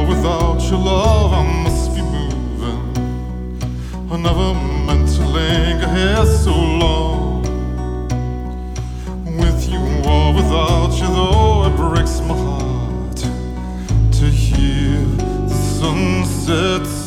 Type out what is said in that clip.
without your love I must be moving. I never meant to linger here so long. With you or without you, though, it breaks my heart to hear the sunset